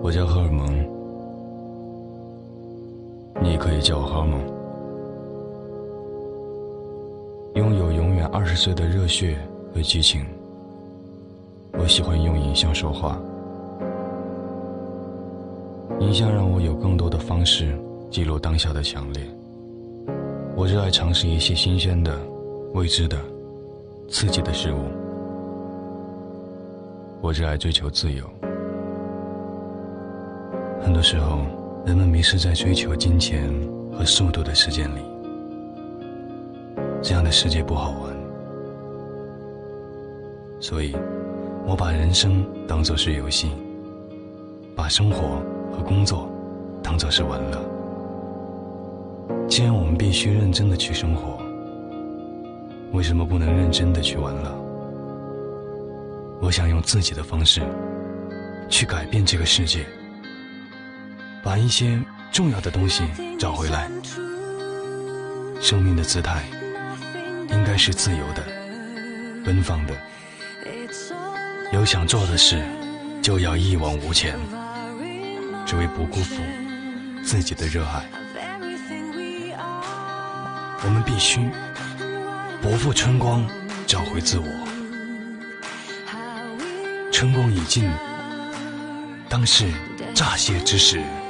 我叫荷尔蒙，你也可以叫我荷尔蒙。拥有永远20岁的热血和激情，我喜欢用影像说话。影像让我有更多的方式记录当下的强烈。我热爱尝试一些新鲜的、未知的、刺激的事物。我热爱追求自由。很多时候，人们迷失在追求金钱和速度的世界里，这样的世界不好玩。所以，我把人生当作是游戏，把生活和工作当作是玩乐。既然我们必须认真的去生活，为什么不能认真的去玩乐？我想用自己的方式去改变这个世界，把一些重要的东西找回来。生命的姿态应该是自由的、奔放的，有想做的事就要一往无前，只为不辜负自己的热爱。我们必须不负春光，找回自我。春光已尽，当是乍泄之时。